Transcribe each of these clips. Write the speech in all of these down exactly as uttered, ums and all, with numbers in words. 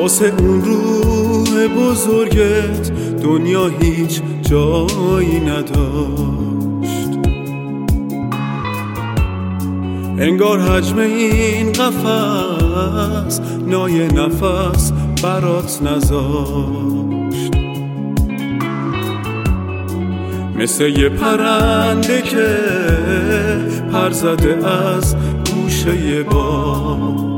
واسه اون روح بزرگت دنیا هیچ جایی نداشت. انگار حجم این قفس نای نفس برات نذاشت. مثل یه پرنده که پر زده از گوشه باغ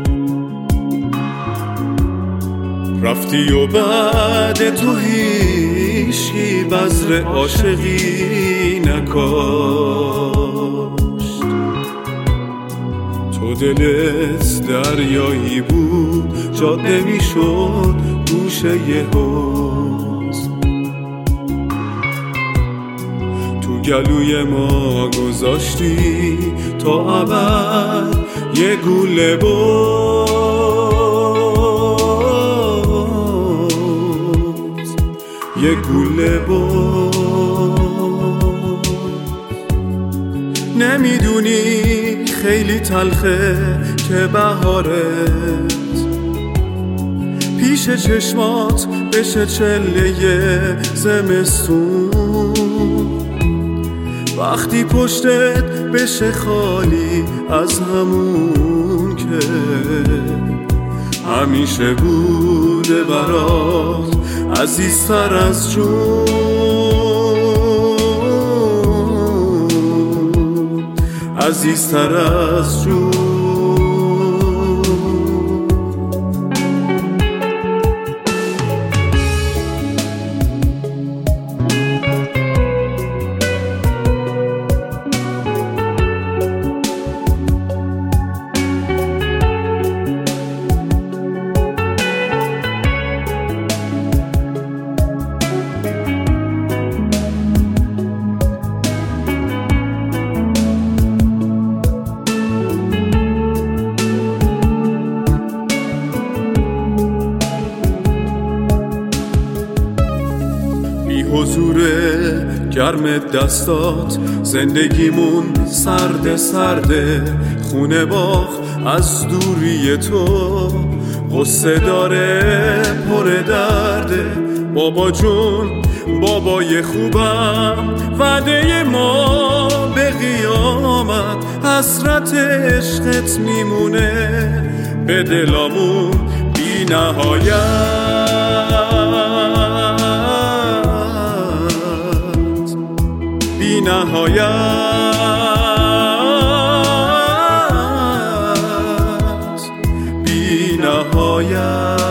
رفتی و بعد تو هیچی بذر عاشقی نکاشت. تو دلت دریایی بود جاده میشد گوشه یه حوض. تو گلوی ما گذاشتی تا ابد یه گوله باز، یه گوله باز. نمیدونی خیلی تلخه که بهارت پیش چشمات بشه چله زمستون، وقتی پشتت بشه خالی از همون که همیشه بوده برات عزیزتر از جون، عزیزتر از جون. حضور گرم دستات زندگیمون سرد سرده، خونه باغ از دوری تو قصه داره پر درده. بابا جون بابای خوبم وعده ما به قیامت حسرت عشقت میمونه به دلامون بی نهایت، بی نهایت، بی نهایت.